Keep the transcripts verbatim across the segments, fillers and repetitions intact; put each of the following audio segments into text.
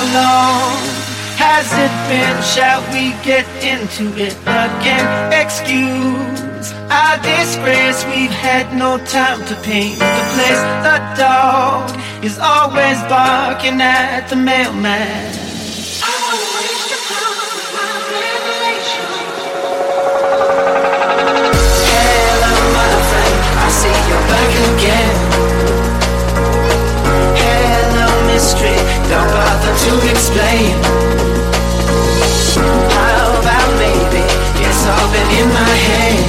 long has it been? Shall we get into it again? Excuse our disgrace, we've had no time to paint the place. The dog is always barking at the mailman. I wanna waste your time with my revelation. Hello, my friend, I see you're back again. Hello, mystery, don't bother to explain. How about maybe it's all been in my head?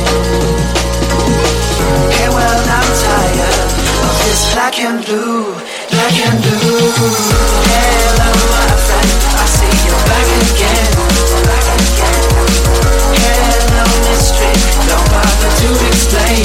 Yeah, well, I'm tired of this black and blue, black and blue. Hello, my friend, I see you're back again, back again. Hello, mystery, don't bother to explain.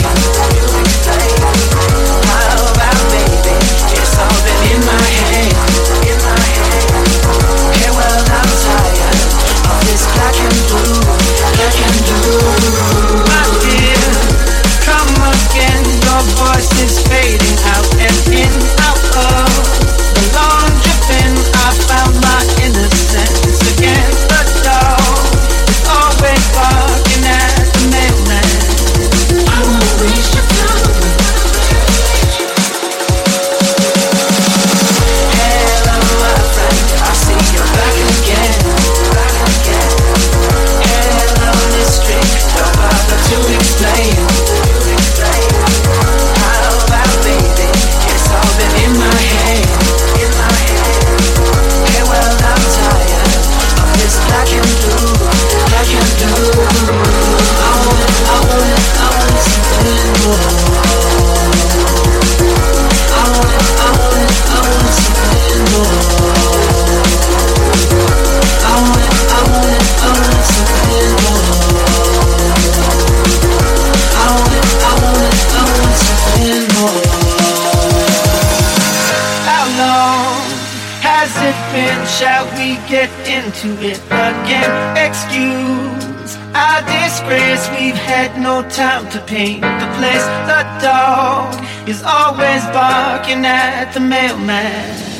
How about baby, it's all been in my head, in my head. Yeah, well, I'm tired of this black and blue, black and blue. My dear, come again, your voice is fading out and in, out of the long dripping. I found my innocence again. The dog is always barking at the mailman. I wanna waste your time with my revelation. Hello, my friend, I see you're back again, back again. Hello, mystery, don't bother to explain. How about baby, it's all been in my head, in my head. Yeah, well, I'm tired of this black and blue, black and blue. I want it, I want it, I want something more. I want it, I want it, I want something more. I want it, I want it, I want something more. I want it, I want it, I want something more. How long has it been? Shall we get into it again? Excuse our disgrace, we've had no time to paint the place. The dog is always barking at the mailman.